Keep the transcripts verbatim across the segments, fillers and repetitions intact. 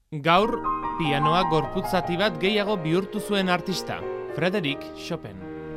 Gaur, pianoa gorputz zati bat gehiago bihurtu zuen artista, Frédéric Chopin.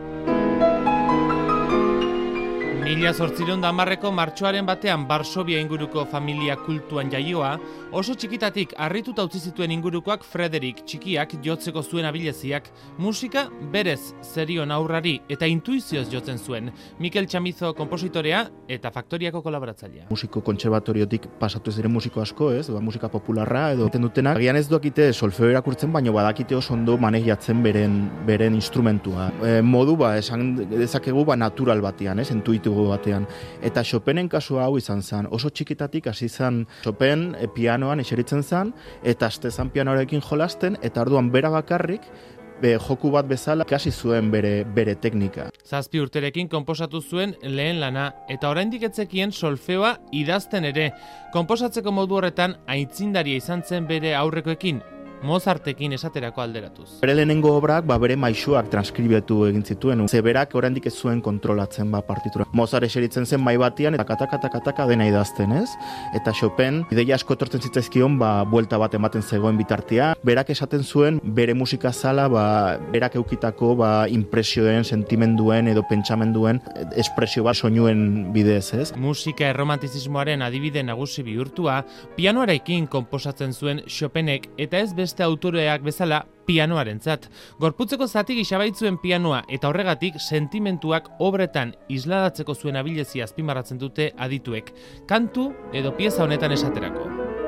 Mila zortziehun eta hamarreko martxoaren batean Varsovia inguruko familia kultuan jaioa, oso txikitatik harrituta utzi zituen ingurukoak Frédéric txikiak jotzeko zuen abileziak, musika berez zerion aurrari eta intuizioz jotzen zuen. Mikel Chamizo konpositorea eta Faktoriako kolaboratzailea. Musiko kontserbatoriotik pasatu ez diren musiko asko, ez? Ba, musika popularra edo eten dutenak. Agian ez duakite solfeo erakurtzen, baina badakite oso ondo manejatzen beren beren instrumentua. E, modu ba esan dezakegu ba natural batean, ez? Intuitibo batean. Eta Chopinen kasua hau izan zen. Oso txikitatik hasi zen Chopin e, pianoan eseritzen zen eta astezan pianoarekin jolasten eta orduan bera bakarrik Be, joku bat bezala ikasi zuen bere bere teknika. Zazpi urterekin konposatu zuen lehen lana eta oraindik ez zekien solfeoa idazten ere. Konposatzeko modu horretan aitzindaria izan zen bere aurrekoekin, Mozartekin esaterako alderatuz. Bere lehenengo obrak ba, bere maisuak transkribetu egin zituen. Ze berak oraindik ez zuen kontrolatzen ba, partitura. Mozart eseritzen zen mai batean eta kataka-kataka dena idazten, ez? Eta Chopin ideia asko etortzen zitzaizkion ba, buelta bat ematen zegoen bitartea. Berak esaten zuen bere musika zala ba, berak eukitako ba, impresioen, sentimenduen edo pentsamenduen espresio bat soinuen bidez, ez? Musika erromantizismoaren adibide nagusi bihurtua, pianoarekin konposatzen zuen Chopinek eta ez beste autoreak bezala pianoarentzat. Gorputzeko zati gisa baitzuen pianoa eta horregatik sentimentuak obretan isladatzeko zuen abilezia azpimarratzen dute adituek. Kantu edo pieza honetan esaterako.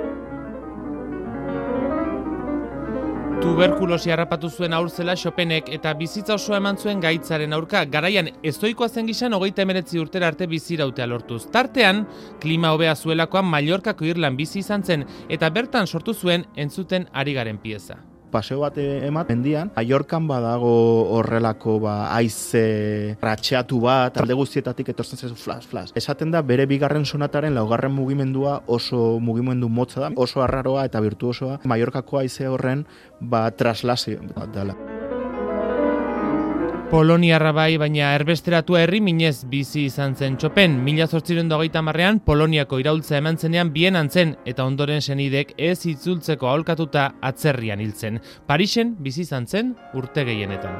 Tuberkulosi harrapatu zuen haur zela Chopinek eta bizitza osoa eman zuen gaitzaren aurka. Garaian estoikoa zen gisan hogeita hemeretzi urtera arte bizirautea lortuz. Tartean, klima hobea zuelakoan Mallorcako Irlan bizi izan zen eta bertan sortu zuen entzuten ari garen pieza. Paseo bat emat, mendian, Mallorcan badago horrelako ba, haize ratxeatu bat, alde guztietatik etortzen zezu flash, flash. Esaten da, bere bigarren sonataren laugarren mugimendua oso mugimendu motza da, oso arraroa eta virtuosoa. Mallorcako haize horren ba, traslazio bat dela. Poloniarra bai, baina erbesteratua herri minez bizi izan zen Chopin. Mila zortziehun eta hogeita hamarrean Poloniako iraultza eman zenean Bienan zen eta ondoren senidek ez itzultzeko aholkatuta atzerrian hil zen. Parisen bizi izan zen urte gehienetan.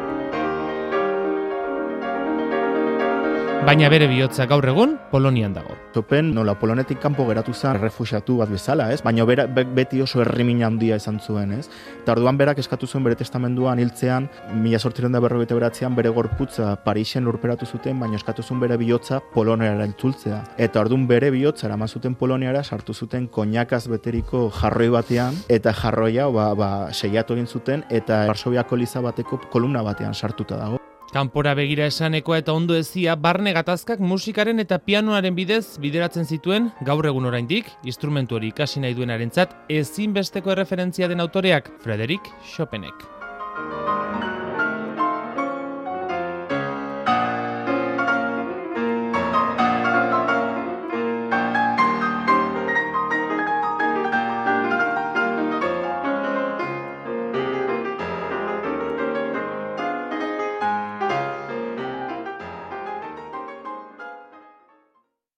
Baina bere bihotza gaur egun Polonian dago. Chopin nola Polonetik kanpo geratu zen errefuxiatu bat bezala, ez? Baina bera, be, beti oso herrimin handia izan zuen, ez? Eta orduan berak eskatu zuen bere testamenduan hiltzean, mila zortziehun eta berrogeita bederatzian bere gorputza Parisen lurperatu zuten, baina eskatu zuen bere bihotza Poloniara itzultzea. Eta orduan bere bihotza eraman zuten Poloniara, sartu zuten koinakaz beteriko jarroi batean, eta jarroia ba, ba, seiatu egin zuten, eta Varsoviako eliza bateko kolumna batean sartuta dago. Kanpora begira esanekoa eta ondo ezia, barne gatazkak musikaren eta pianoaren bidez bideratzen zituen, gaur egun oraindik, instrumentu hori ikasi nahi duenarentzat ezinbesteko erreferentzia den autoreak, Frédéric Chopinek.